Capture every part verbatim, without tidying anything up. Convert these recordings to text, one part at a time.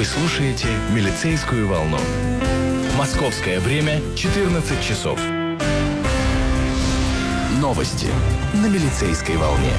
слушаете «Милицейскую волну». Московское время четырнадцать часов. Новости на «Милицейской волне».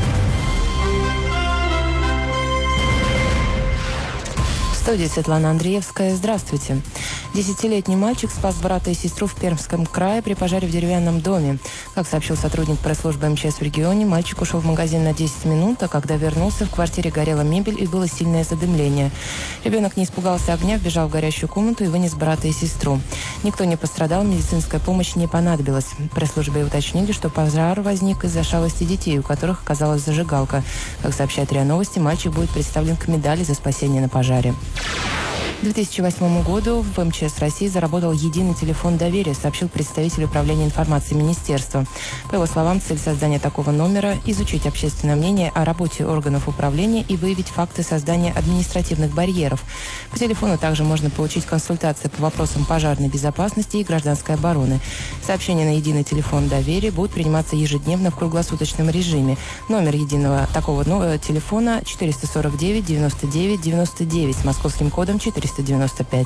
В студии Светлана Андреевская. Здравствуйте. Десятилетний мальчик спас брата и сестру в Пермском крае при пожаре в деревянном доме. Как сообщил сотрудник пресс-службы эм че эс в регионе, мальчик ушел в магазин на десять минут, а когда вернулся, в квартире горела мебель и было сильное задымление. Ребенок не испугался огня, вбежал в горящую комнату и вынес брата и сестру. Никто не пострадал, медицинская помощь не понадобилась. В пресс-службе уточнили, что пожар возник из-за шалости детей, у которых оказалась зажигалка. Как сообщает РИА Новости, мальчик будет представлен к медали за спасение на пожаре. К две тысячи восьмому году в эм че эс России заработал единый телефон доверия, сообщил представитель управления информации министерства. По его словам, цель создания такого номера – изучить общественное мнение о работе органов управления и выявить факты создания административных барьеров. По телефону также можно получить консультации по вопросам пожарной безопасности и гражданской обороны. Сообщения на единый телефон доверия будут приниматься ежедневно в круглосуточном режиме. Номер единого такого телефона четыреста сорок девять девяносто девять девяносто девять с московским кодом четыреста девяносто пять.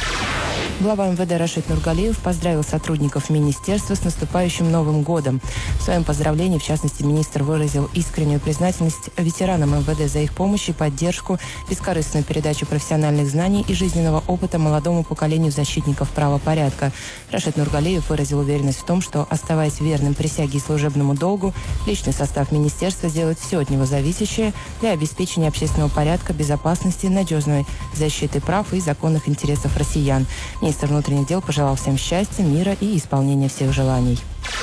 Глава эм вэ дэ Рашид Нургалиев поздравил сотрудников министерства с наступающим Новым годом. В своем поздравлении, в частности, министр выразил искреннюю признательность ветеранам эм вэ дэ за их помощь и поддержку, бескорыстную передачу профессиональных знаний и жизненного опыта молодому поколению защитников правопорядка. Рашид Нургалиев выразил уверенность в том, что, оставаясь верным присяге и служебному долгу, личный состав министерства сделает все от него зависящее для обеспечения общественного порядка, безопасности, надежной защиты прав и законных интересов россиян. Министр внутренних дел пожелал всем счастья, мира и исполнения всех желаний.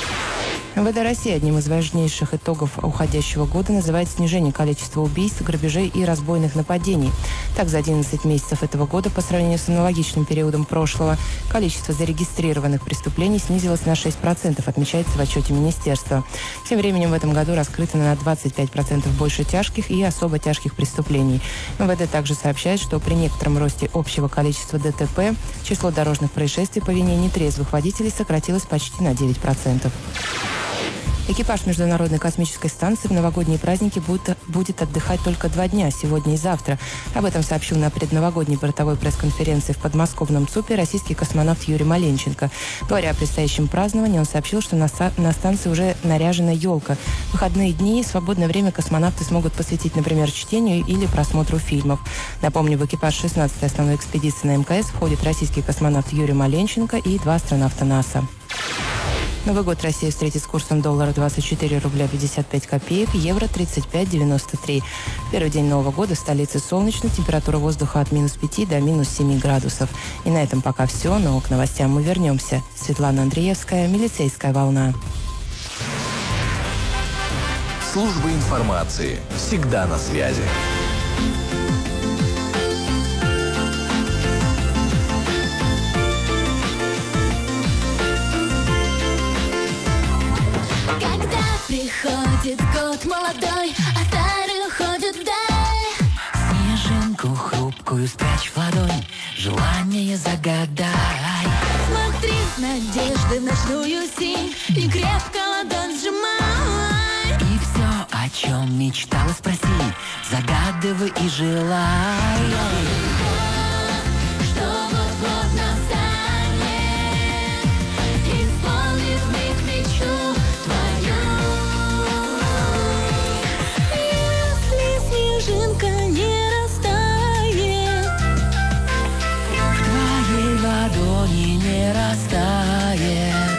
эм вэ дэ России одним из важнейших итогов уходящего года называет снижение количества убийств, грабежей и разбойных нападений. Так, за одиннадцать месяцев этого года по сравнению с аналогичным периодом прошлого количество зарегистрированных преступлений снизилось на шесть процентов, отмечается в отчете министерства. Тем временем в этом году раскрыто на двадцать пять процентов больше тяжких и особо тяжких преступлений. эм вэ дэ также сообщает, что при некотором росте общего количества дэ тэ пэ число дорожных происшествий по вине нетрезвых водителей сократилось почти на девять процентов. Экипаж Международной космической станции в новогодние праздники будет, будет отдыхать только два дня, сегодня и завтра. Об этом сообщил на предновогодней бортовой пресс-конференции в подмосковном ЦУПе российский космонавт Юрий Маленченко. Говоря о предстоящем праздновании, он сообщил, что на, на станции уже наряжена елка. В выходные дни и свободное время космонавты смогут посвятить, например, чтению или просмотру фильмов. Напомню, в экипаж шестнадцатой основной экспедиции на эм ка эс входит российский космонавт Юрий Маленченко и два астронавта НАСА. Новый год Россия встретит с курсом доллара двадцать четыре рубля пятьдесят пять копеек, евро тридцать пять девяносто три. Первый день Нового года в столице солнечно, температура воздуха от минус пяти до минус семи градусов. И на этом пока все, но к новостям мы вернемся. Светлана Андреевская, «Милицейская волна». Служба информации. Всегда на связи. Приходит год молодой, а старый уходит вдаль. Снежинку хрупкую спрячь в ладонь, желание загадай. Смотри с надеждой в ночную синь и крепко ладонь сжимай. И все, о чем мечтала, спроси, загадывай и желай. Снежинка не растает, В твоей ладони не растает.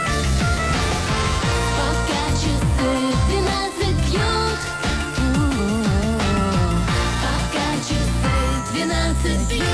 пока часы двенадцать бьют, пока часы двенадцать бьют.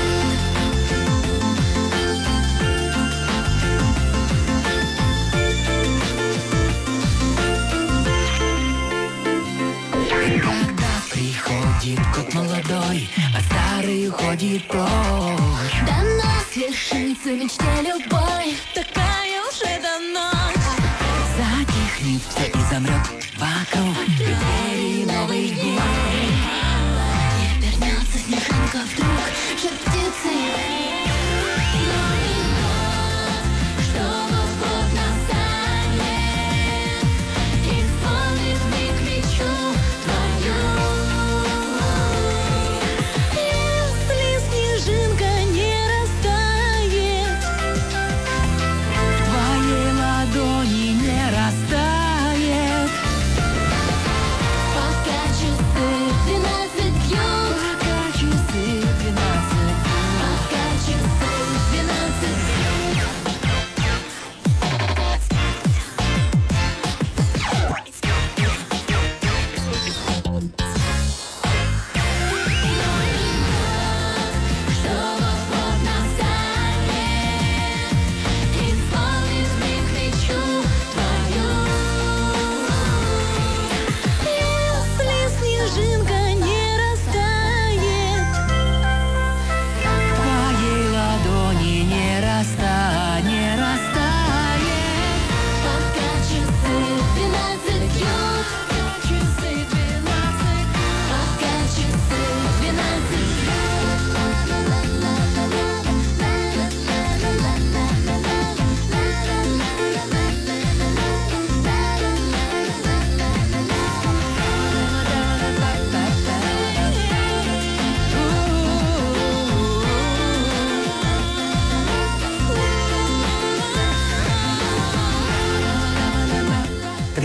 Приходит год молодой, а старый уходит прочь. До нас вершится в мечте любой, такая уж эта ночь. Затихнет все и замрет вокруг, преддверии новых дней. И вернется снежинка вдруг, шептицы. Что вот-вот настанет, исполнит миг мечту твою. Если снежинка не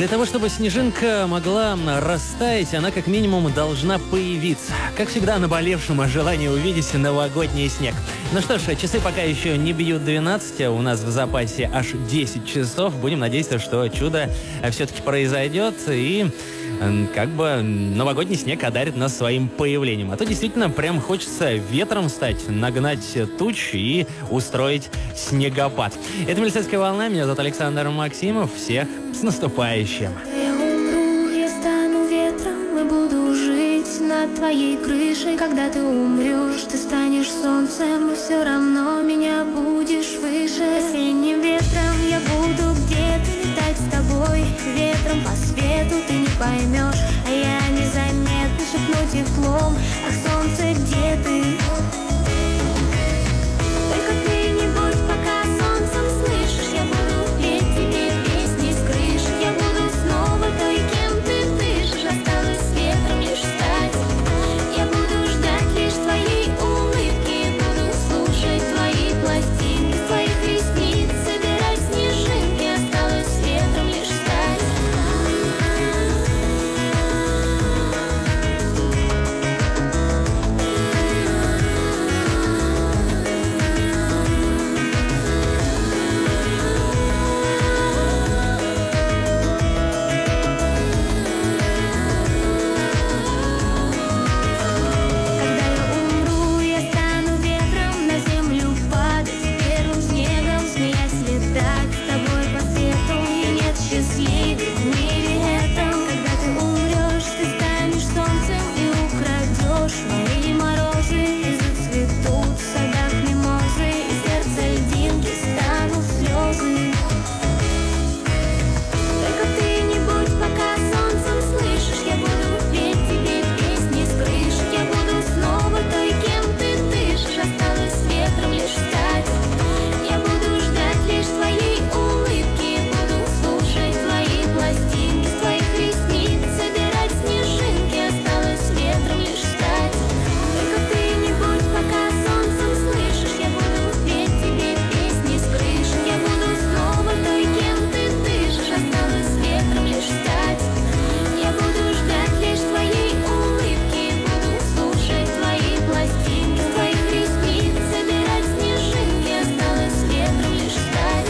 Для того, чтобы снежинка могла растаять, она как минимум должна появиться. Как всегда, наболевшим желание увидеть новогодний снег. Ну что ж, часы пока еще не бьют двенадцать, а у нас в запасе аж десять часов. Будем надеяться, что чудо все-таки произойдет и как бы новогодний снег одарит нас своим появлением. А то действительно прям хочется ветром стать, нагнать туч и устроить снегопад. Это «Милицейская волна». Меня зовут Александр Максимов. Всех с наступающим. Я умру, я стану ветром и буду жить над твоей крышей. Когда ты умрешь, ты станешь солнцем, и все равно меня будешь выше. Осенним ветром я буду где-то летать с тобой. Ветром по свету ты не поймешь, а я незаметно шепну теплом. Ах, солнце, где ты? Только ты не будь пока солнцем, слышишь? Я буду петь тебе песни с крыши. Я буду снова той, кем ты дышишь. Осталось ветром лишь стать. Я буду ждать лишь твоей улыбки. Буду слушать твои пластинки. С твоих ресниц собирать снежинки. Осталось ветром лишь стать. Когда я умру, я стану ветром, на землю падать, первым снегом смеясь летать с тобой по свету. И нет счастливее в мире этом. Когда ты умрешь, ты станешь солнцем и украдешь мои морозы. И зацветут в садах мимозы, и сердце льдинки станут слезы. Только ты не будь пока солнцем, слышишь? Я буду петь тебе песни с крыши. Я буду снова той, кем ты дышишь. Осталось ветром лишь стать. Я буду ждать лишь твоей улыбки. Буду слушать твои пластинки. С твоих ресниц собирать снежинки. Осталось ветром лишь стать. Только ты не будь пока солнцем, слышишь? Я буду петь тебе песни с крыши. Я буду снова той, кем ты дышишь. Осталось ветром лишь стать. Я буду ждать лишь твоей улыбки. Буду слушать твои пластинки. С твоих ресниц собирать снежинки. Осталось ветром лишь стать.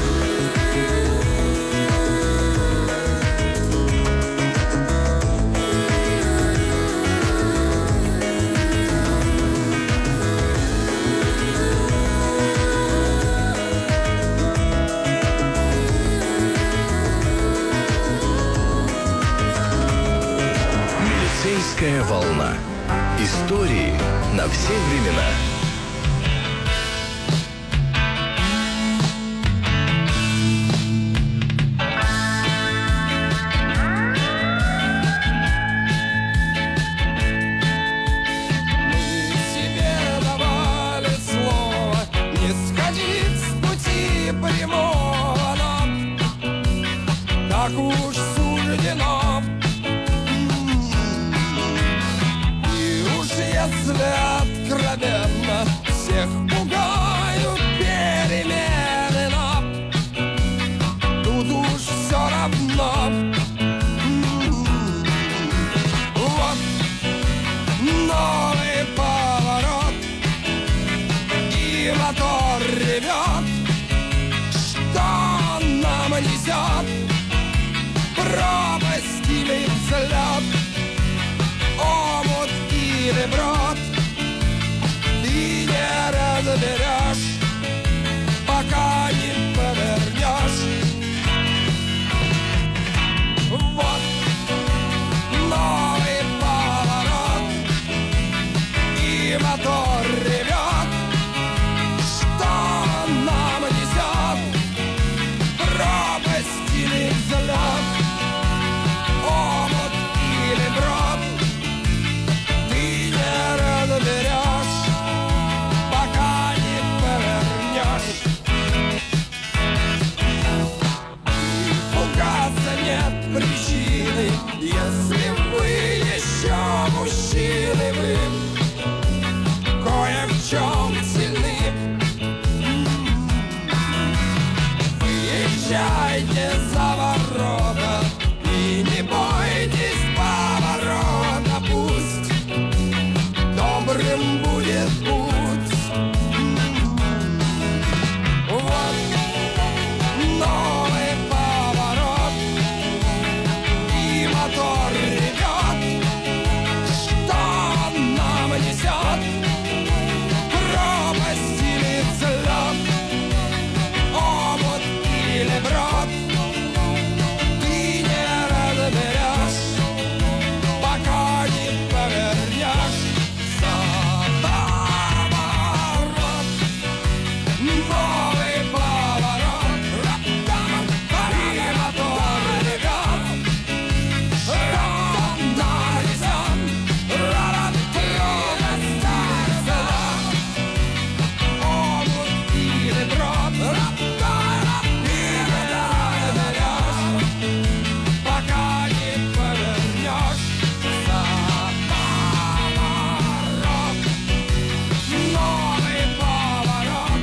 Милицейская волна. Истории на все времена. Мы себе давали слово не сходить с пути прямого, но так уж суждено. И уж если откровенно, всех пугают перемены, но тут уж все равно. Вот новый поворот, и мотор ревет. Что он нам несет? Пропасть или взлет, омут или брод, ты не разберешь, пока не повернешь. Вот новый поворот, и мотор ревет. Что он нам несет? Пропасть или взлет, омут будет путь. Вот новый поворот, и мотор ревет. Что нам несет? Пропасть или взлет, омут или брод, ты не разберешь, пока не повернешь за поворот. Новый поворот, и мотор ревет. Что нам несет? Омут или брод, ты не разберешь, пока не повернешь за поворот. Новый поворот,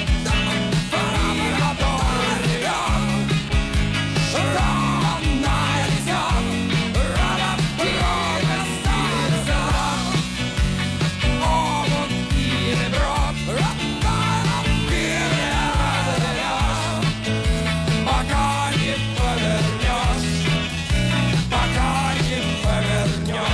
и мотор ревет. Что нам несет? Омут или брод, ты не разберешь, пока не повернешь, пока не повернешь.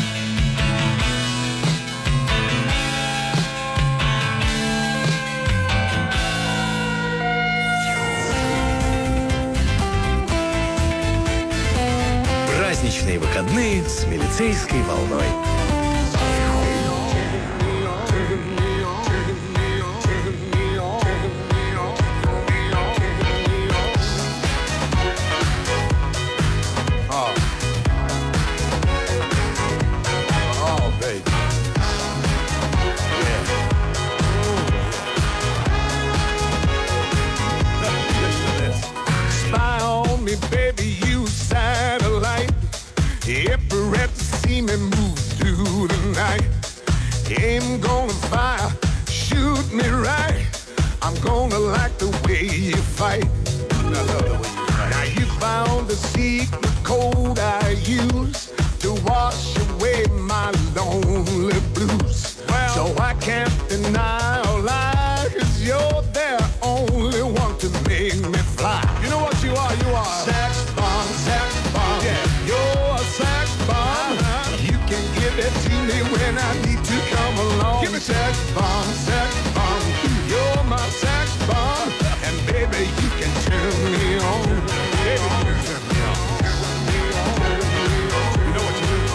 Праздничные выходные с милицейской волной. Oh, baby. Yeah. Listen to this. Spy on me, baby, you satellite. Every rep see me move through the night. Aim gonna fire, shoot me right. I'm gonna like the way you fight. I love the way you fight. Now you found the secret code I use to wash away my lonely blues. Well, so I can't deny or lie, 'cause you're the only one to make me fly. You know what you are? You are sex bomb, sex bomb. Yeah, you're a sex bomb. Uh-huh. You can give it to me when I need to come along. Give me sex bomb, sex bomb. You're my sex bomb, and baby you can turn me on. Baby, you can turn me on. You know what you do?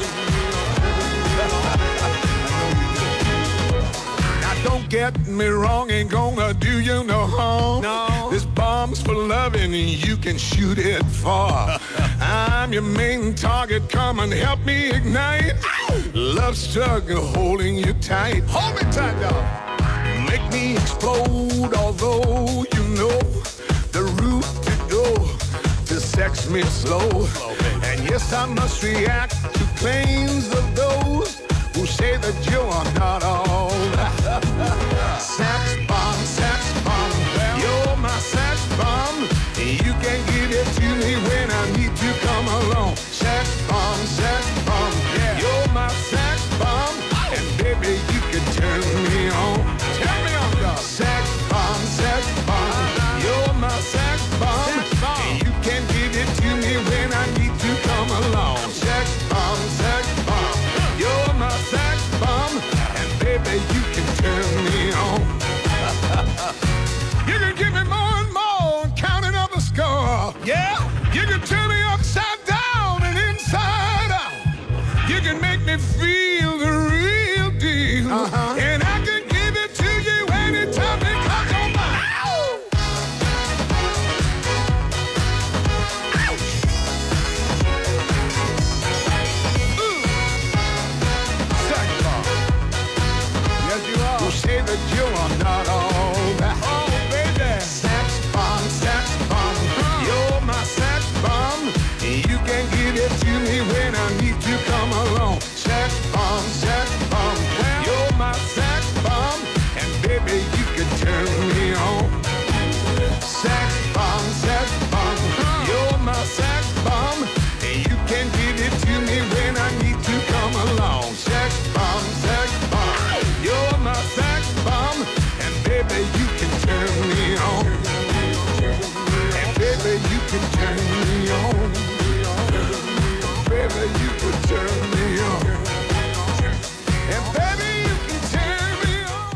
Now don't get me wrong, ain't gonna do you no harm. No. This bomb's for loving, and you can shoot it far. I'm your main target, come and help me ignite. Love struggle holding you tight. Hold me tight, dog. Make me explode, although you know the route to go to sex me slow. And yes, I must react to claims of those who say that you are not all. Sex bomb, sex bomb, you're my sex bomb. You can give it to me when I need to come along. Sex bomb, sex bomb, yeah. You're my sex bomb, and baby you can turn me on. Turn me on, dog. Sex bomb, sex bomb, you're my sex bomb. You can give it to me when I need to come along. Sex bomb, sex bomb, you're my sex bomb, and baby you can turn me on. You can give me more and more, counting up the score. Yeah, you can turn me upside down and inside out. You can make me feel the real deal, uh-huh. And I can give it to you anytime it comes on by. Sex bomb. Yes, you are. Who say that you are not all that? Oh, baby. Sex bomb, sex bomb. You're my sex bomb. You can give it to me when I need to come along. Sex bomb, sex bomb. You're my sex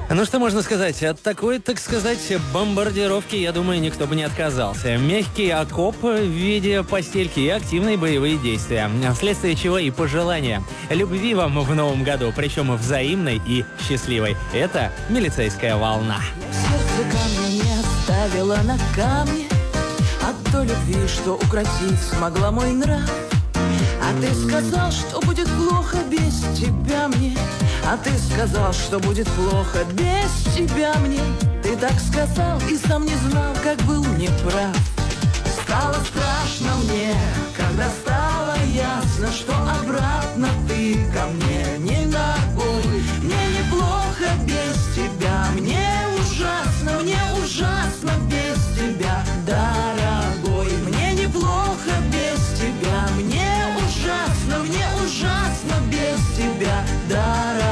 Ну что можно сказать, от такой, так сказать, бомбардировки, я думаю, никто бы не отказался. Мягкий окоп в виде постельки и активные боевые действия. Вследствие чего и пожелания любви вам в новом году, причем взаимной и счастливой. Это «Милицейская волна». Сердце камня не оставила на камне от той любви, что укротить смогла мой нрав. А ты сказал, что будет плохо без тебя мне. А ты сказал, что будет плохо без тебя мне. Ты так сказал и сам не знал, как был неправ. Стало страшно мне, когда стало ясно, что обратно ты ко мне не ногой. Мне неплохо без тебя, мне ужасно, мне ужасно без тебя, дорогой. Мне неплохо без тебя, мне ужасно, мне ужасно без тебя, дорогой.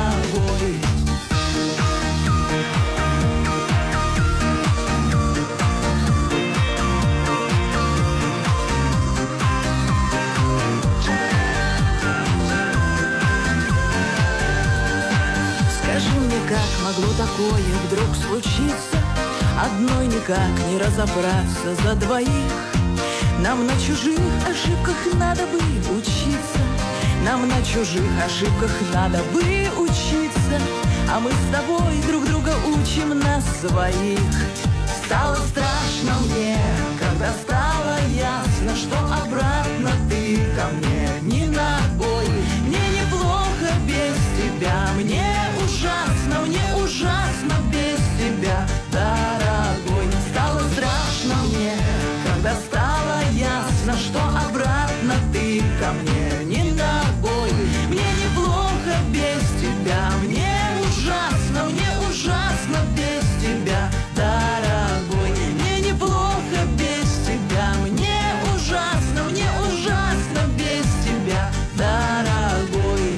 Скажи мне, как могло такое вдруг случиться? Одной никак не разобраться за двоих. Нам на чужих ошибках надо бы учиться. Нам на чужих ошибках надо бы учиться. А мы с тобой друг друга учим на своих. Стало страшно мне, когда стало ясно, что обратно ты ко мне не ногой. Мне неплохо без тебя, мне ужасно, мне ужасно без тебя, дорогой. Стало страшно мне, когда стало ясно, что обратно ты ко мне не ногой. Мне неплохо без тебя, мне ужасно, мне ужасно без тебя, дорогой. Мне неплохо без тебя, мне ужасно, мне ужасно без тебя, дорогой.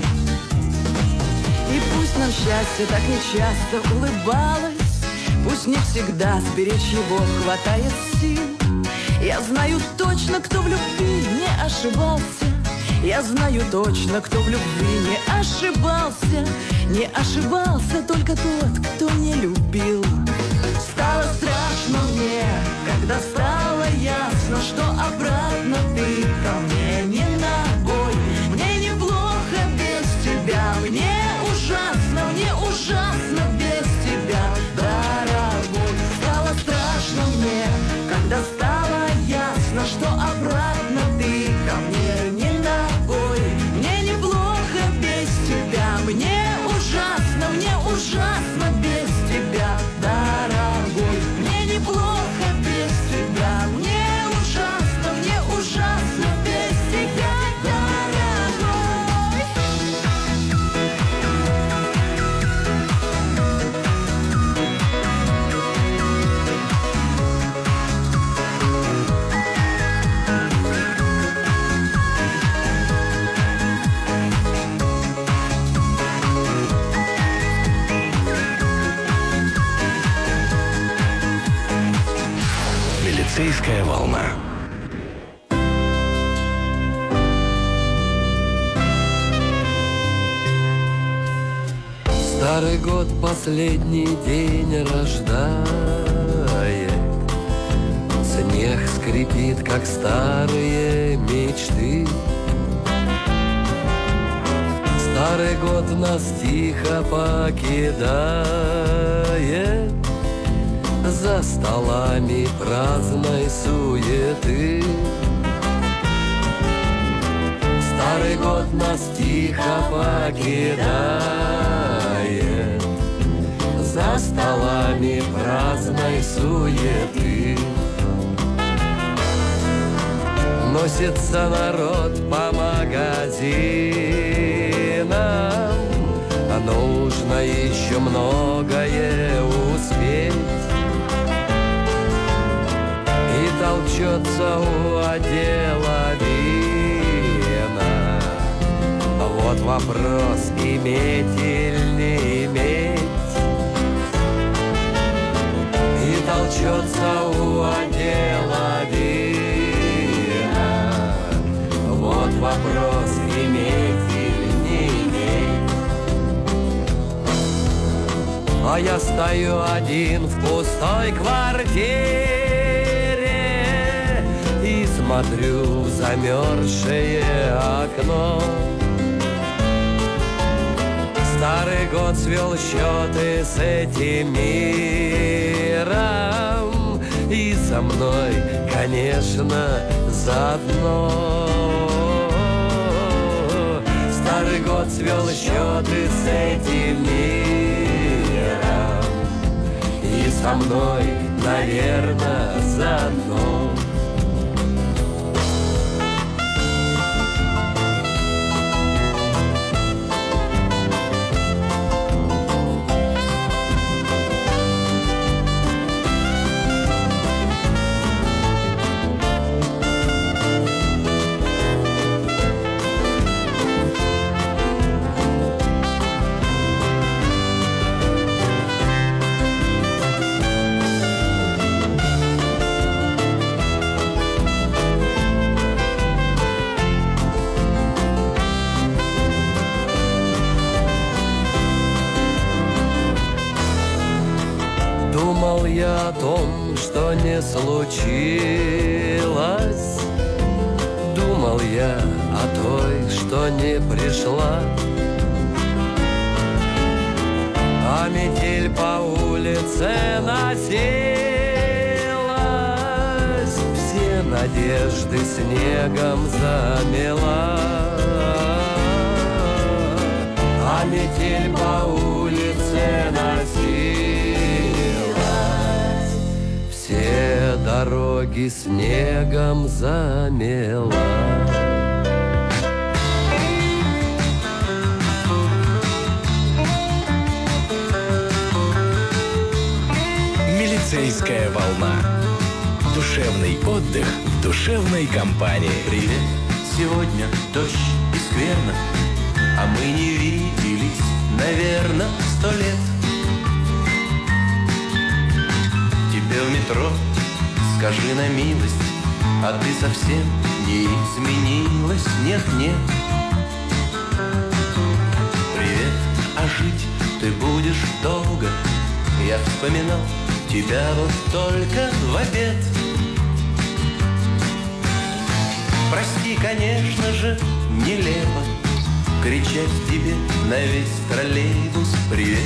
И пусть нам счастье так нечасто улыбалось, пусть не всегда сберечь его хватает сил. Я знаю точно, кто в любви не ошибался. Я знаю точно, кто в любви не ошибался. Не ошибался только тот, кто не любил. Стало страшно мне, когда стало ясно, что обратно ты ко мне не ногой. Мне неплохо без тебя, мне ужасно, мне ужасно без тебя, дорогой. Стало страшно мне, когда стало ясно, что обратно ты ко мне не ногой. Мне неплохо без тебя, мне ужасно, мне ужасно без тебя, дорогой. Мне неплохо без тебя, мне ужасно, мне ужасно без тебя, дорогой. Милицейская волна. Старый год последний день рождает, снег скрипит, как старые мечты. Старый год нас тихо покидает, за столами праздной суеты. Старый год нас тихо покидает, за столами праздной суеты. Носится народ по магазинам, нужно еще многое успеть. И толчется у отдела вина. Вот вопрос, иметь или не иметь. И толчется у отдела вина. Вот вопрос, иметь или не иметь. а я стою один в пустой квартире и смотрю в замерзшее окно. Старый год свел счеты с этим миром, и со мной, конечно, заодно. Старый год свел счеты с этим миром, и со мной, наверное, заодно. Думал я о том, что не случилось. Думал я о той, что не пришла. А метель по улице носилась, все надежды снегом замела. А метель по улице носилась, все дороги снегом замела. Милицейская волна. Душевный отдых в душевной компании. Привет, сегодня дождь и скверно, а мы не виделись, наверное, сто лет. Тебе в метро скажи на милость, а ты совсем не изменилась, нет-нет. Привет, а жить ты будешь долго, я вспоминал тебя вот только в обед. Прости, конечно же, нелепо кричать тебе на весь троллейбус привет.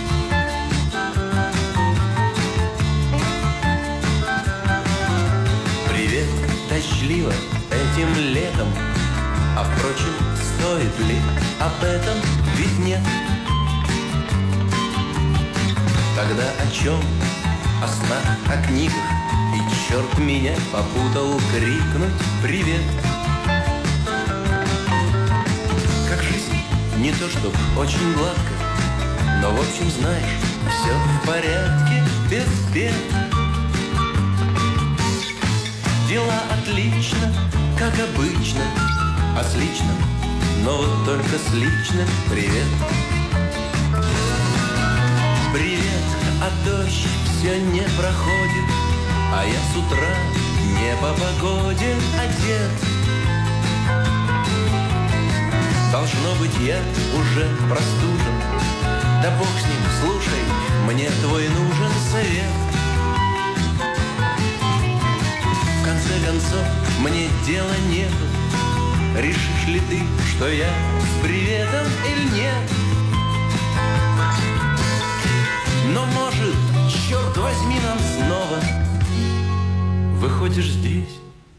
Привет, дождливо этим летом, а впрочем, стоит ли об этом, ведь нет. Тогда о чем? О снах, о книгах, и черт меня попутал крикнуть привет. Как жизнь, не то чтоб очень гладко, но в общем знаешь, все в порядке, без бед. Дела отлично, как обычно, а с личным, но вот только с личным привет. Привет, а дождь все не проходит, а я с утра не по погоде одет. Должно быть, я уже простужен, да бог с ним, слушай, мне твой нужен совет. В конце концов, мне дела нету, решишь ли ты, что я с приветом или нет. Но может, черт возьми, нам снова выходишь здесь.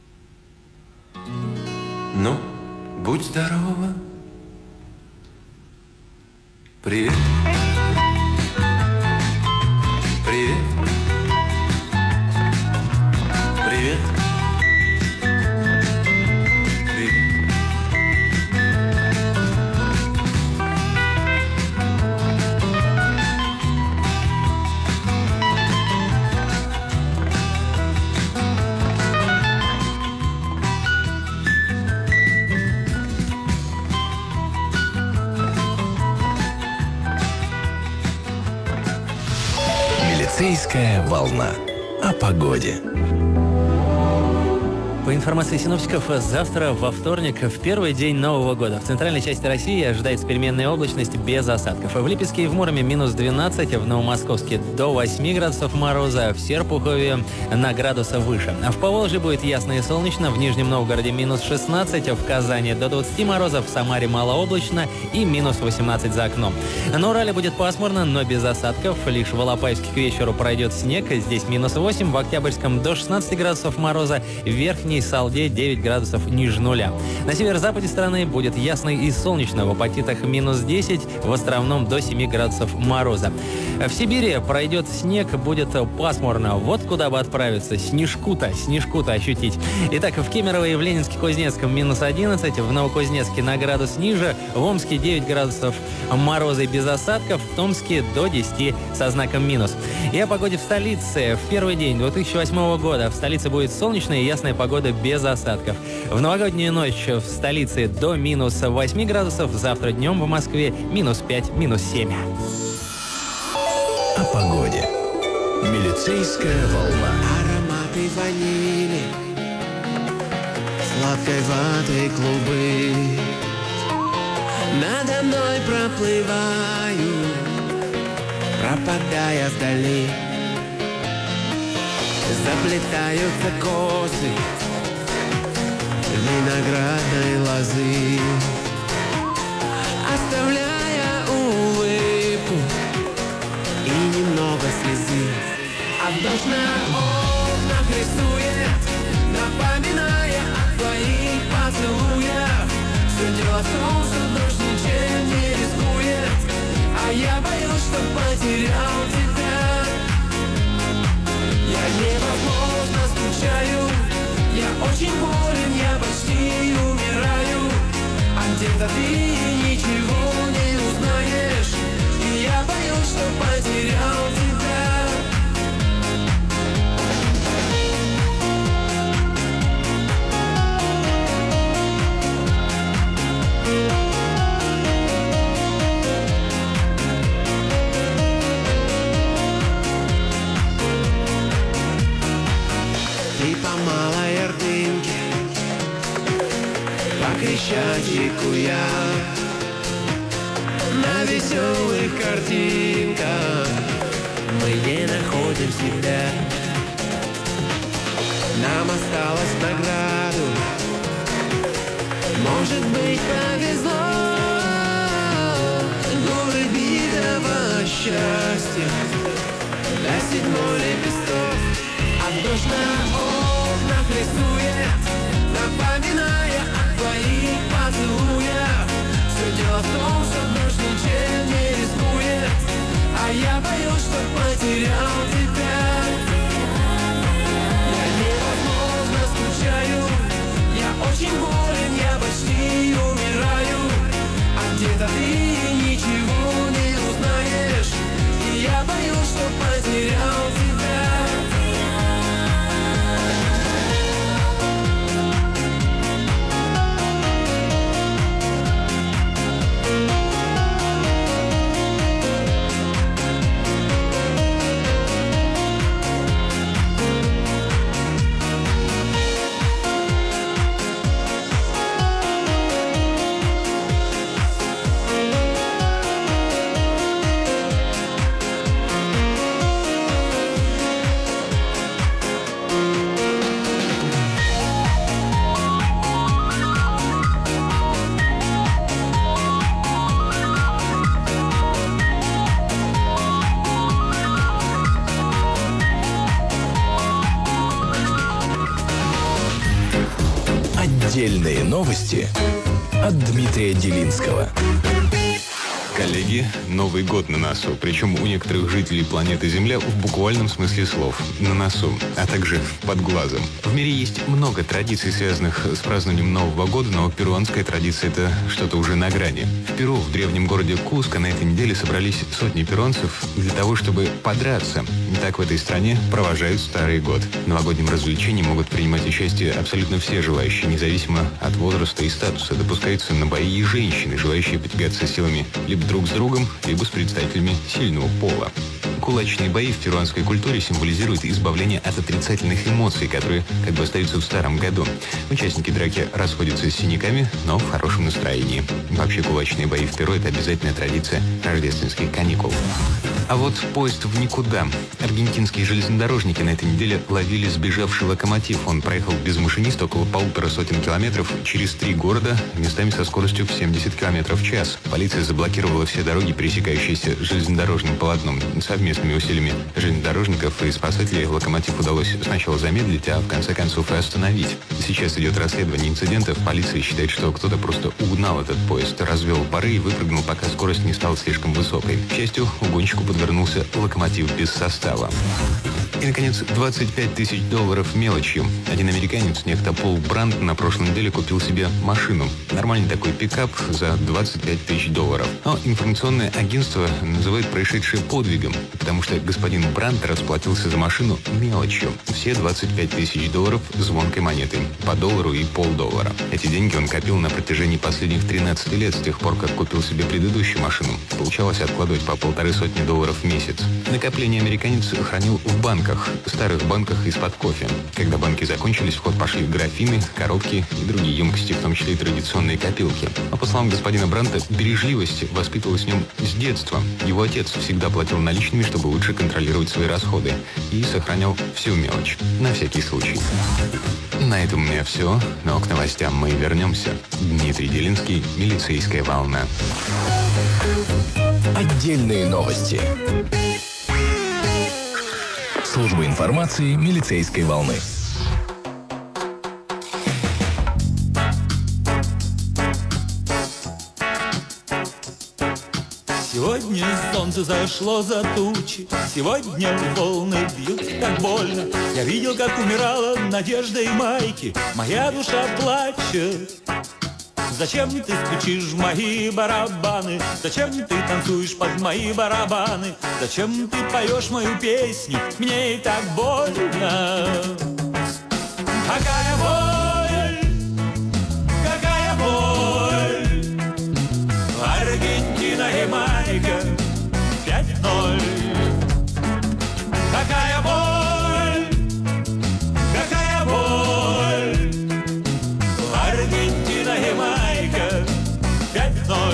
Ну, будь здорова. Привет. Привет. Привет. Милицейская волна. О погоде. По информации синоптиков, завтра, во вторник, в первый день Нового года, в центральной части России ожидается переменная облачность без осадков. В Липецке и в Муроме минус двенадцать, в Новомосковске до восьми градусов мороза, в Серпухове на градуса выше. В Поволжье будет ясно и солнечно, в Нижнем Новгороде минус шестнадцать, в Казани до двадцати мороза, в Самаре малооблачно и минус восемнадцать за окном. На Урале будет пасмурно, но без осадков. Лишь в Алапаевске к вечеру пройдет снег, здесь минус восемь, в Октябрьском до шестнадцати градусов мороза, в Верхней Салде девять градусов ниже нуля. На северо-западе страны будет ясно и солнечно, в Апатитах минус десять, в Островном до семи градусов мороза. В Сибири пройдет снег, будет пасмурно. Вот куда бы отправиться, снежку-то, снежку-то ощутить. Итак, в Кемерово и в Ленинске-Кузнецком минус одиннадцать, в Новокузнецке на градус ниже, в Омске девять градусов мороза и без осадков, в Томске до десяти со знаком минус. И о погоде в столице. В первый день две тысячи восьмого года в столице будет солнечная и ясная погода без осадков. В новогоднюю ночь в столице до минус восьми градусов, завтра днем в Москве минус пять, минус семь. О погоде. Милицейская волна. Ароматы ванили, сладкой ваты клубы надо мной проплывают, пропадая вдали. Заплетаются косы виноградной лозы, оставляя улыбку и немного слезы. А дождь на окнах рисует, напоминая о твоих поцелуях. Все дело в том, что дождь ничем не рискует, а я боюсь, что потерял тебя. Я невозможно скучаю, я очень болен, я почти умираю, а где-то ты ничего не узнаешь, и я боюсь, что потерял тебя. Малой Ордынке, по Крещатику я на веселых картинках мы не находим себя. Нам осталось награду, может быть, повезло. Горы битого счастья для седьмой лепесток, а дождь на окнах рисует, напоминая о твоих поцелуях. Все дело в том, что дождь ничем не рискует, а я боюсь, что потерял тебя. Я невозможно скучаю, я очень болен, я почти умираю, а где-то ты ничего не узнаешь, и я боюсь, что потерял тебя. Отдельные новости от Дмитрия Делинского. Коллеги, Новый год на носу. Причем у некоторых жителей планеты Земля в буквальном смысле слов. На носу, а также под глазом. В мире есть много традиций, связанных с празднованием Нового года, но перуанская традиция – это что-то уже на грани. В Перу, в древнем городе Куско, на этой неделе собрались сотни перуанцев для того, чтобы подраться. И так в этой стране провожают Старый год. В новогоднем развлечении могут принимать участие абсолютно все желающие, независимо от возраста и статуса. Допускаются на бои и женщины, желающие потягаться силами либо друг с другом, либо с представителями сильного пола. Кулачные бои в перуанской культуре символизируют избавление от отрицательных эмоций, которые как бы остаются в старом году. Участники драки расходятся с синяками, но в хорошем настроении. Вообще, кулачные бои в Перу – это обязательная традиция рождественских каникул. А вот поезд в никуда. Аргентинские железнодорожники на этой неделе ловили сбежавший локомотив. Он проехал без машиниста около полутора сотен километров через три города, местами со скоростью в семьдесят километров в час. Полиция заблокировала все дороги, пересекающиеся железнодорожным полотном. Совместными усилиями железнодорожников и спасателей локомотив удалось сначала замедлить, а в конце концов и остановить. Сейчас идет расследование инцидентов. Полиция считает, что кто-то просто угнал этот поезд, развел пары и выпрыгнул, пока скорость не стала слишком высокой. К счастью, угонщику подвернулся локомотив без состава. И, наконец, двадцать пять тысяч долларов мелочью. Один американец, некто Пол Бранд, на прошлой неделе купил себе машину. Нормальный такой пикап за двадцать пять тысяч долларов. Но информационное агентство называет происшедшее подвигом, потому что господин Бранд расплатился за машину мелочью. Все двадцать пять тысяч долларов звонкой монетой, по доллару и полдоллара. Эти деньги он копил на протяжении последних тринадцати лет, с тех пор, как купил себе предыдущую машину. Получалось откладывать по полторы сотни долларов в месяц. Накопление американец хранил в банках, старых банках из-под кофе. Когда банки закончились, в ход пошли графины, коробки и другие емкости, в том числе и традиционные копилки. Но, по словам господина Бранта, бережливость воспитывалась в нем с детства. Его отец всегда платил наличными, чтобы лучше контролировать свои расходы, и сохранял всю мелочь, на всякий случай. На этом у меня все, но к новостям мы вернемся. Дмитрий Делинский, «Милицейская волна». Отдельные новости. Служба информации «Милицейской волны». Сегодня солнце зашло за тучи, сегодня волны бьют так больно. Я видел, как умирала надежда и майки, моя душа плачет. Зачем ты стучишь в мои барабаны? Зачем ты танцуешь под мои барабаны? Зачем ты поешь мою песню? Мне и так больно. Какая боль, какая боль. Аргентина, Ямайка, пять ноль. Какая боль, какая боль. Аргентина, Ямайка, пять ноль.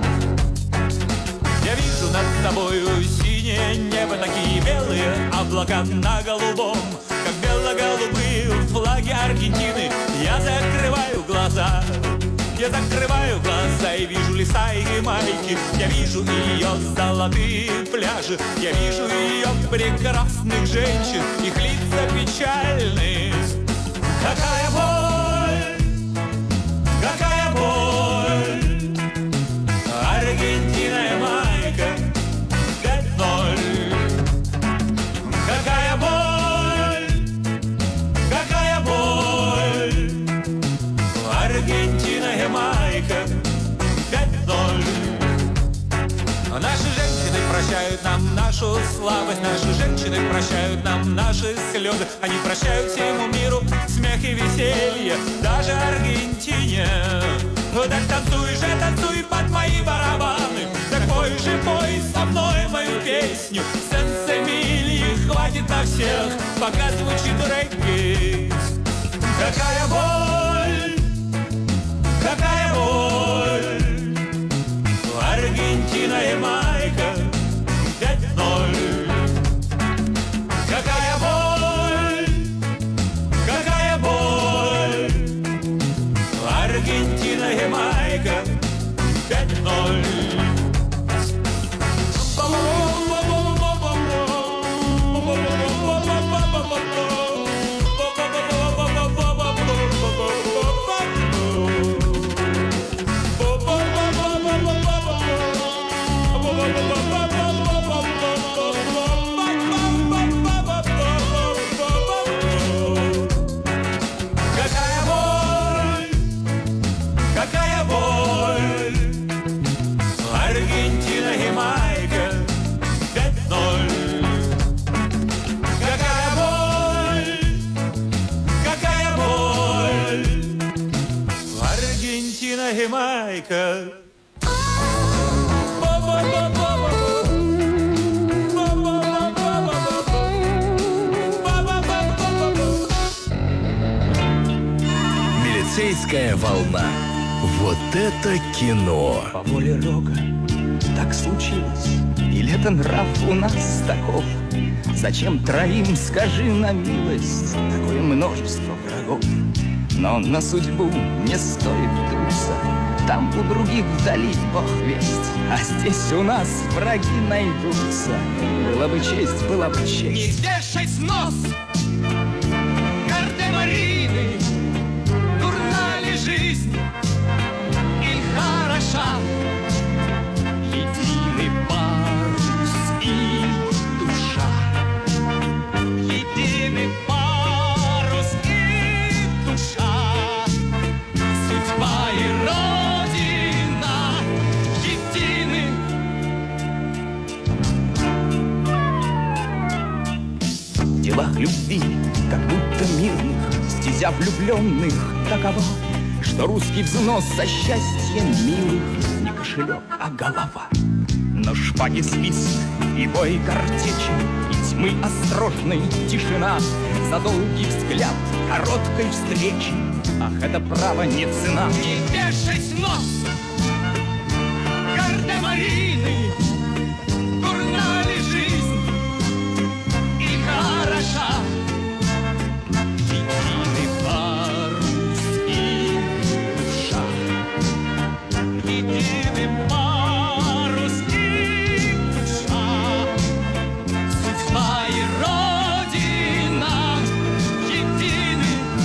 Я вижу над тобою синее небо, такие белые облака на голубом, как бело-голубые флаги Аргентины. Я закрываю глаза, я закрываю глаза и вижу леса и Ямайки. Я вижу ее золотые пляжи, я вижу ее прекрасных женщин, их лица печальные. Какая боль, какая боль. Аргентина, Ямайка, пять ноль. Какая боль, какая боль. Аргентина, Ямайка, пять ноль. Наши женщины прощают нам нашу слабость, наши женщины прощают нам наши слезы. Они прощают всему миру смех и веселье, даже Аргентине. Так танцуй же, танцуй под мои барабаны, так пой же, пой со мной мою песню. Сенсемильи хватит на всех, пока звучит регги. Какая боль, какая боль. Аргентина, Ямайка, пять ноль. Какая боль, какая боль. Аргентина, Ямайка, пять ноль. Jamaica. Милицейская волна. Вот это кино! По воле рока так случилось, или это нрав у нас таков? Зачем троим, скажи на милость, такое множество врагов? Но на судьбу не стоит дуться, там у других вдали бог весть, а здесь у нас враги найдутся. Была бы честь, была бы честь. Не вешай снос гардемарины, дурна ли жизнь или хороша? Единый парус и душа, единый парус и душа, судьба и родина едины. В делах любви, как будто мирных, стезя влюбленных такова, что русский взнос за счастье милых не кошелек, а голова. Но шпаги свист и бой картечи, и тьмы осторожной тишина за долгий взгляд короткой встречи. Ах, это право не цена. Не вешай снос гардемарины, дурна ли жизнь и хороша? Единый парус и душа, единый парус и душа, судьба и родина едины.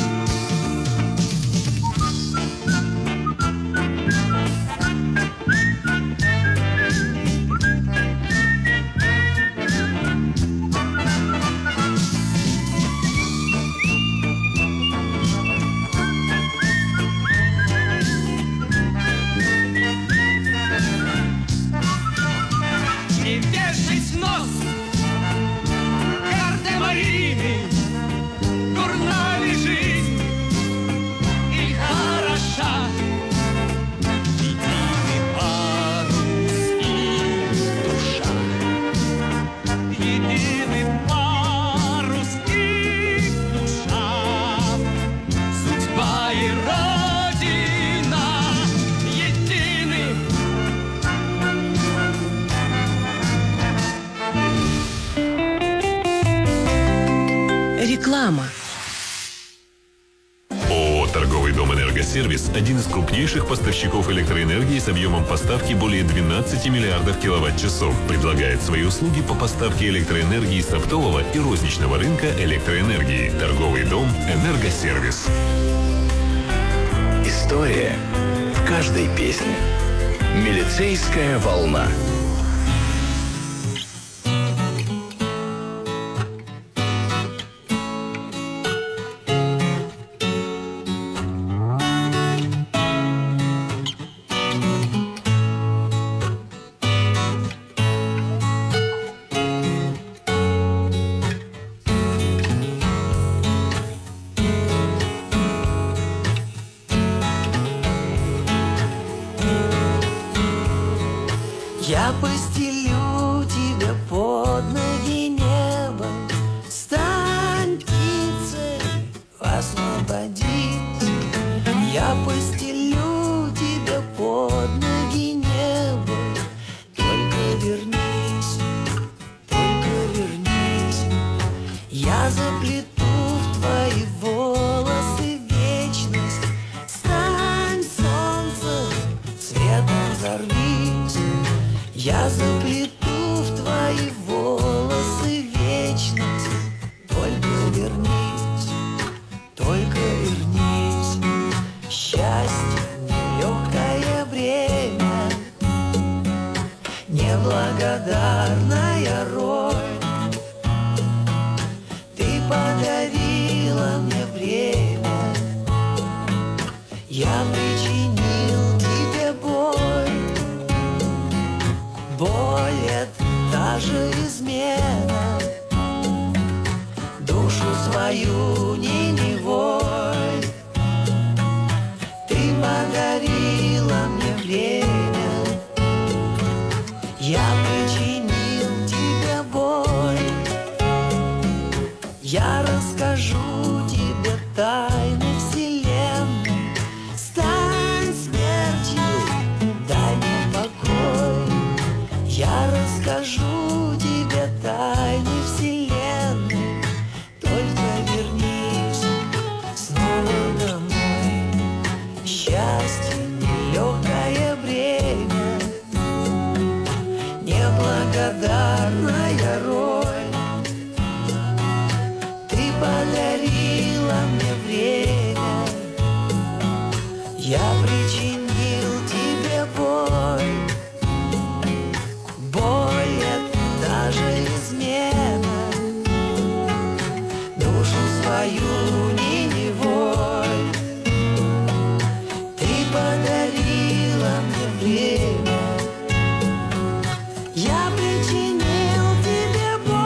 Не вешай снос гардемарины, дурна ли жизнь или хороша? Единый парус и душа, единый парус и душа, судьба и родина едины. Реклама. ООО «Торговый дом Энергосервис» – один из крупнейших поставщиков электроэнергии с объемом поставки более двенадцати миллиардов киловатт-часов. Предлагает свои услуги по поставке электроэнергии с оптового и розничного рынка электроэнергии. Торговый дом Энергосервис. История в каждой песне. Милицейская волна. Я постелю тебе под ноги небо, стань птицей, освободись. Я постелю тебе под ноги небо, только вернись, только вернись. Я заплету в твои волосы вечность, стань солнцем, светом взорвись. Я заплету в твои волосы вечность, только вернись, только вернись. Счастье — нелегкое бремя, неблагодарная роль. Ты подарила мне время, я причинил тебе боль. Боль — это та же измена, душу свою не неволь. Ты подарила мне время, я причинил тебе боль. Я расскажу тебе тайны вселенной, расскажу тебе тайны вселенной. Только вернись снова домой. Счастье нелегкое бремя, неблагодарная роль. Ты подарила мне время, я причинил тебе боль. Боль — это даже измена, душу свою не неволь. Ты подарила мне время, я причинил тебе боль.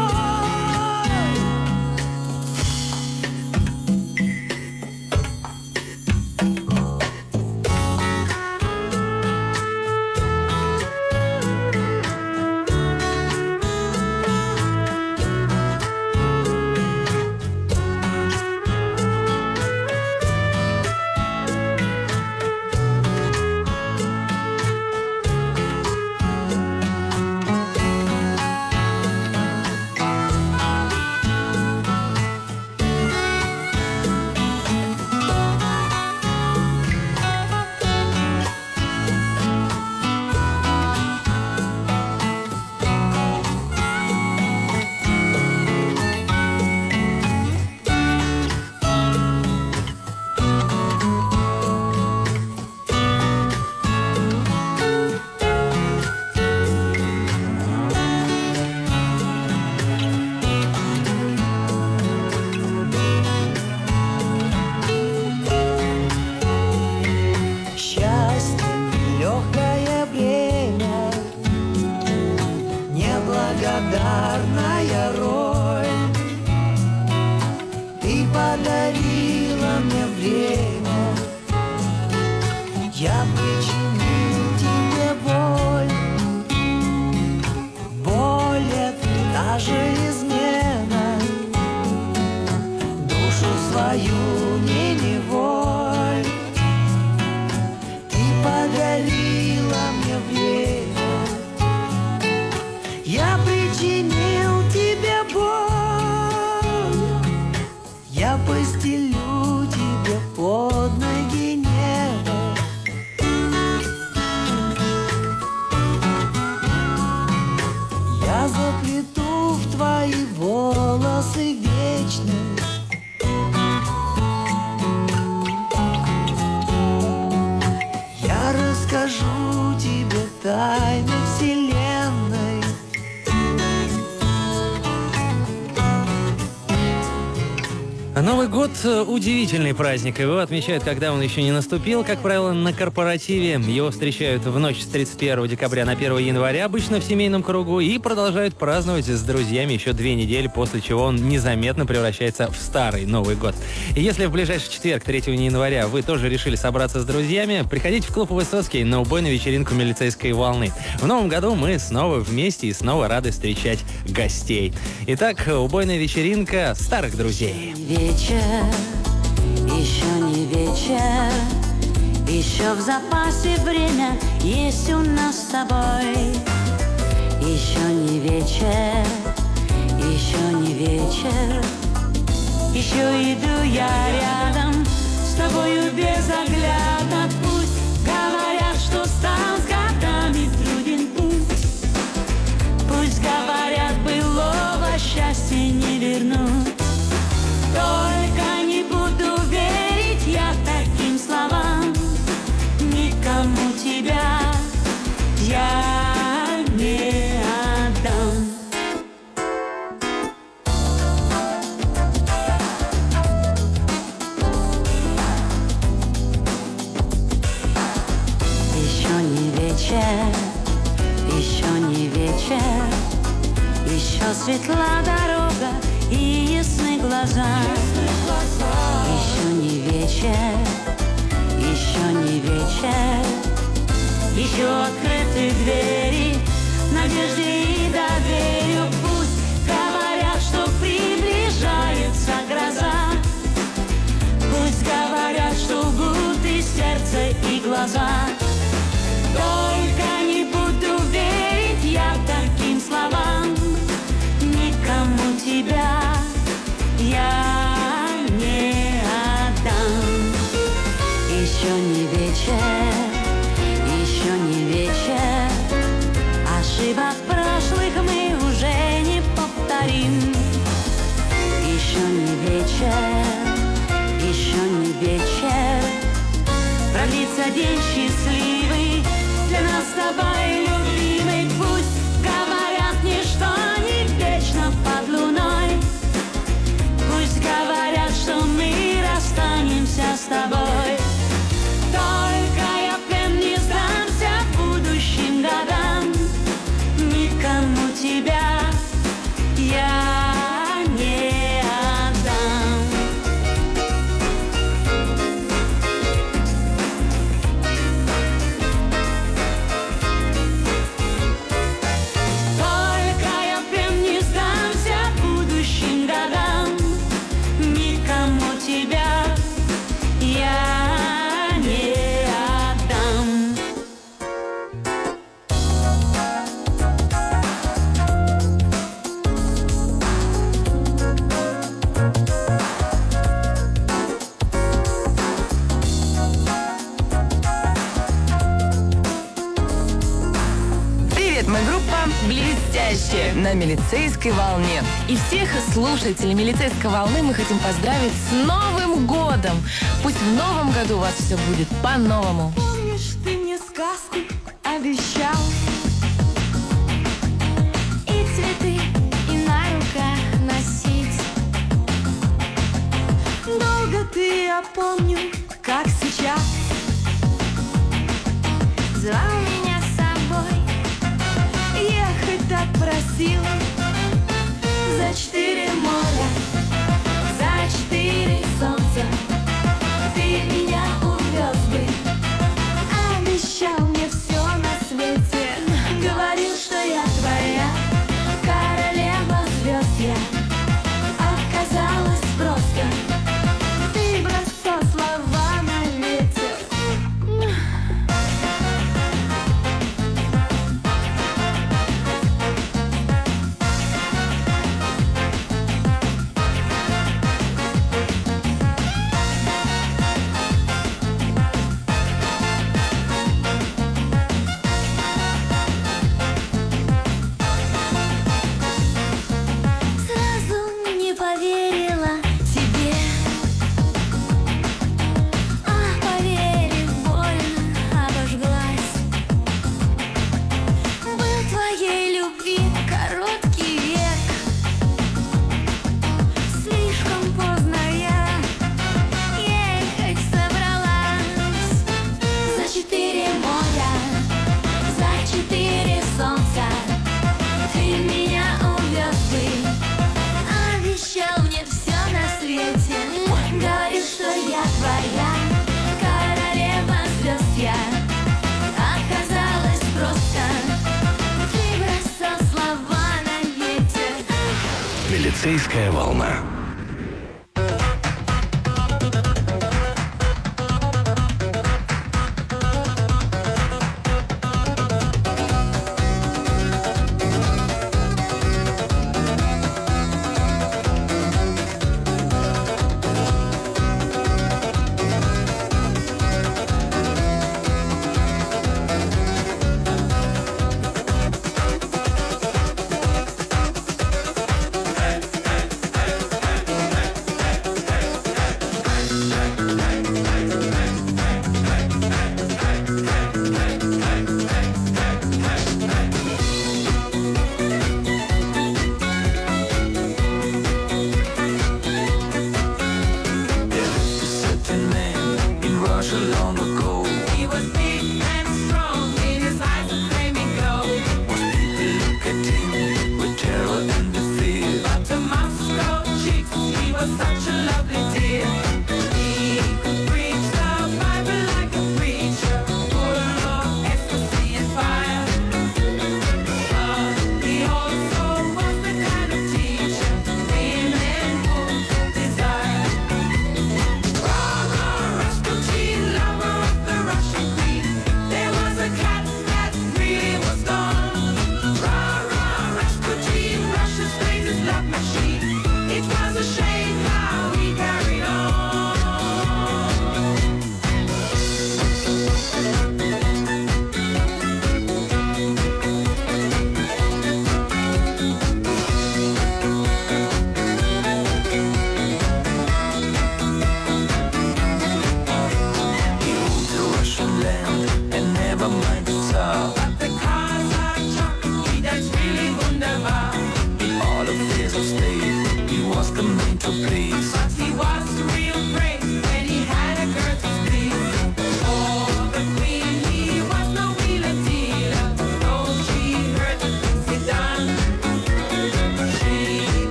Неблагодарная роль. Ты подарила мне время, я причинил тебе боль. Боль — это даже измена, душу свою не неволь. Ты подарила мне время, я причинил тебе боль. Я постелю тебе под ноги небо. Я заплету в твои волосы вечность. Я расскажу тебе тайны вселенной. Новый год – удивительный праздник. Его отмечают, когда он еще не наступил. Как правило, на корпоративе. Его встречают в ночь с тридцать первого декабря на первое января, обычно в семейном кругу, и продолжают праздновать с друзьями еще две недели, после чего он незаметно превращается в старый Новый год. И если в ближайший четверг, третьего января, вы тоже решили собраться с друзьями, приходите в клуб Высоцкий на убойную вечеринку милицейской волны. В новом году мы снова вместе и снова рады встречать гостей. Итак, убойная вечеринка старых друзей. Вечер, еще не вечер, еще в запасе время есть у нас с тобой. Еще не вечер, еще не вечер, еще иду я рядом с тобою без огляда. Пусть говорят, что стал с годами труден путь, пусть говорят, былого счастья не вернуть. Только не буду верить я таким словам, никому тебя я не отдам. Еще не вечер, еще не вечер, еще светла дорога и ясны глаза. Еще не вечер, еще не вечер, еще открыты двери надежде и доверию. Пусть говорят, что приближается гроза, пусть говорят, что лгут и сердце, и глаза. Только не буду верить я таким словам. чувства прошлых мы уже не повторим. Еще не вечер, еще не вечер, продлится день счастливый для нас с тобой, любимый. Пусть говорят, ничто не вечно под луной, пусть говорят, что мы расстанемся с тобой. Только я в плен не сдамся будущим годам, никому тебя я не отдам. Только я в плен не сдамся будущим годам, никому тебя я не отдам. Привет, мы группа «Блестящие» на Милицейской волне. И всех слушателей Милицейской волны мы хотим поздравить с Новым годом. Пусть в новом году у вас все будет по-новому. Помнишь, ты мне сказку обещал? И цветы, и на руках носить. Долго ты, я помню, как сейчас. Звал меня с собой, ехать так просил. за четыре моря, за четыре солнца. Ты меня увез бы, Обещал мне все на свете, говорил, что я твоя королева звезд. Я оказалась просто, ты бросал слова на ветер. сразу не поверила тебе, а поверив, больно обожглась. Был твоей любви короткий век, слишком поздно я ехать собралась. За четыре моря, за четыре солнца. Ты меня увез бы, обещал мне все на свете, говорил, что я твоя королева звезд. Я оказалась просто, ты бросал слова на ветер. Милицейская волна.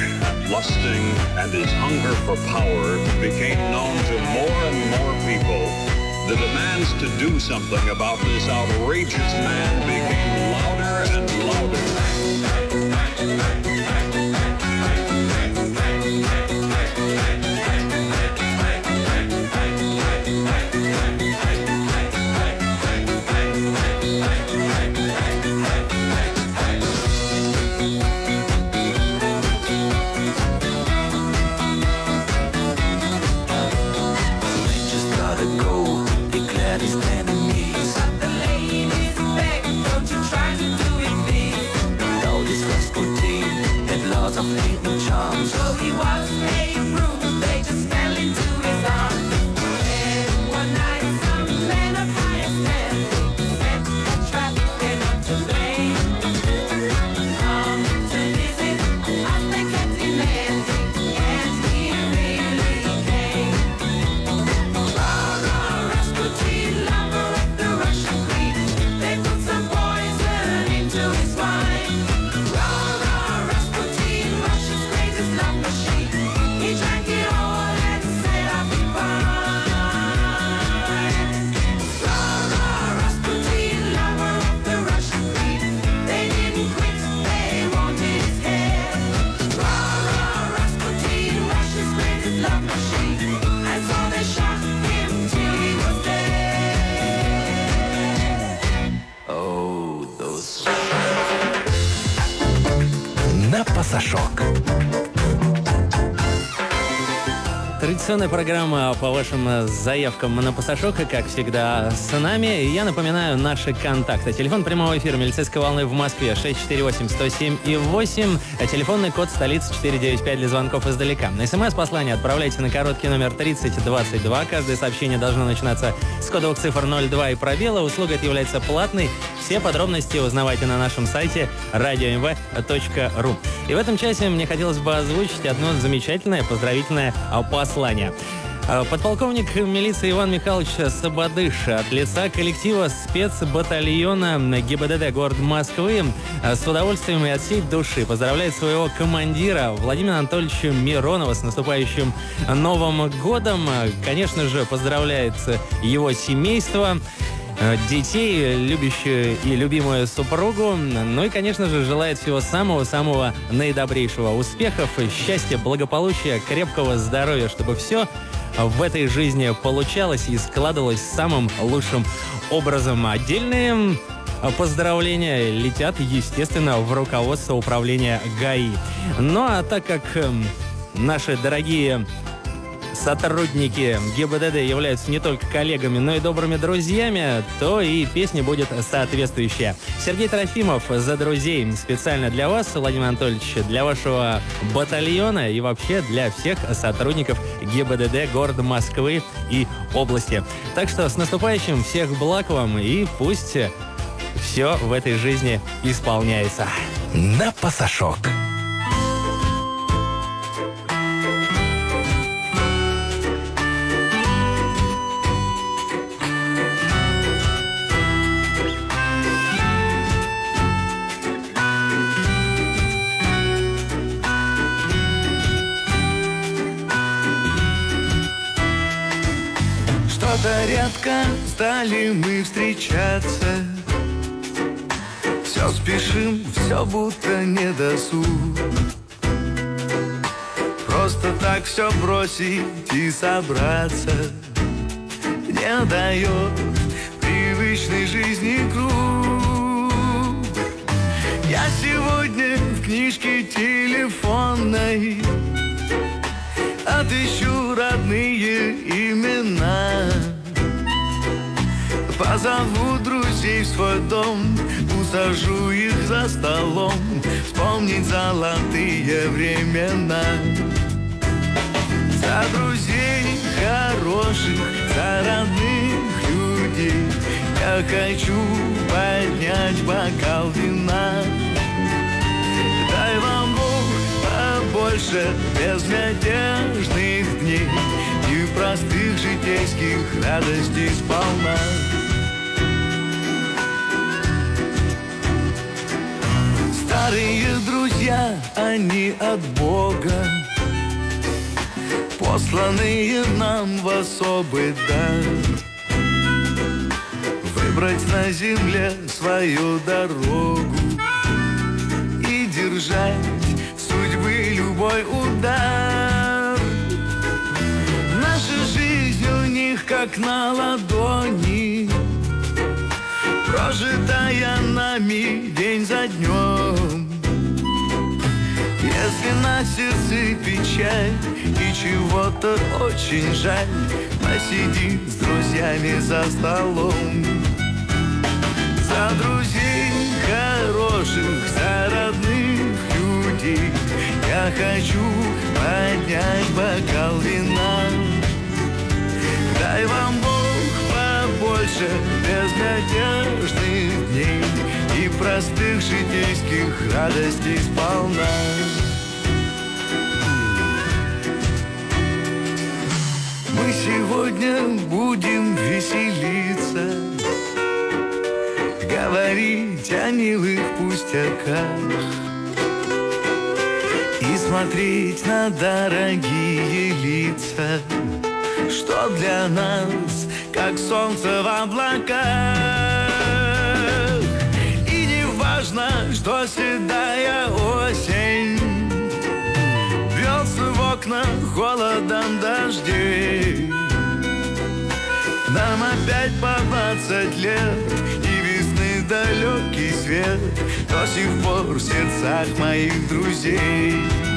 and lusting and his hunger for power became known to more and more people, the demands to do something about this outrageous man became louder and louder. Of hidden charms. So he was a room, they just fell into his arms. And one night, some men of higher standing set a trap, they're not to blame. Come to visit us, they kept demanding, and he really came. Rah-rah, Rasputin, lover of the Russian queen, they put some poison into his wine. Rah-rah, Rasputin, Russia's greatest love machine. He drank it all and said, I'll be fine. Rah-rah, Rasputin, lover of the Russian queen. They didn't quit, they wanted his head. Rah-rah, Rasputin, Russia's greatest love machine. And so they shot him till he was dead. Oh, those... На посошок. Традиционная программа по вашим заявкам на пасашок, как всегда, с нами. И я напоминаю наши контакты. Телефон прямого эфира милицейской волны в Москве шесть четыре восемь сто семь и восемь. А телефонный код столицы четыре девять пять для звонков издалека. На смс-послание отправляйте на короткий номер тридцать двадцать два. Каждое сообщение должно начинаться с кодовых цифр ноль два и пробела. Услуга эта является платной. Все подробности узнавайте на нашем сайте радио эм вэ точка ру. И в этом часе мне хотелось бы озвучить одно замечательное поздравительное послание. Подполковник милиции Иван Михайлович Сабадыш от лица коллектива спецбатальона ГИБДД города Москвы с удовольствием и от всей души поздравляет своего командира Владимира Анатольевича Миронова с наступающим Новым годом. Конечно же, поздравляет его семейство, детей, любящую и любимую супругу. Ну и, конечно же, желает всего самого-самого наидобрейшего. Успехов, счастья, благополучия, крепкого здоровья, чтобы все в этой жизни получалось и складывалось самым лучшим образом. Отдельные поздравления летят, естественно, в руководство управления ГАИ. Ну а так как наши дорогие сотрудники ГИБДД являются не только коллегами, но и добрыми друзьями, то и песня будет соответствующая. Сергей Трофимов «За друзей» специально для вас, Владимир Анатольевич, для вашего батальона и вообще для всех сотрудников ГИБДД города Москвы и области. Так что с наступающим, всех благ вам, и пусть все в этой жизни исполняется. На посошок. Что-то редко стали мы встречаться. Все спешим, все будто не досуг. Просто так все бросить и собраться не дает привычной жизни круг. Я сегодня в книжке телефонной отыщу родные имена, позову друзей в свой дом, усажу их за столом, вспомнить золотые времена. За друзей хороших, за родных людей я хочу поднять бокал вина. Дай вам Бог побольше безмятежных дней и простых житейских радостей сполна. Старые друзья, они от Бога, посланные нам в особый дар. Выбрать на земле свою дорогу и держать судьбы любой удар. Наша жизнь у них как на ладони, прожитая нами день за днем. Если на сердце печаль и чего-то очень жаль, посиди с друзьями за столом. За друзей хороших, за родных людей я хочу поднять бокал вина. Дай вам Бог побольше безнадежных дней и простых житейских радостей сполна. Мы сегодня будем веселиться, говорить о милых пустяках и смотреть на дорогие лица, что для нас как солнце в облаках. И не важно, что седая осень бьется в окна холодом дождей. Нам опять по двадцать лет, и весны далекий свет до сих пор в сердцах моих друзей.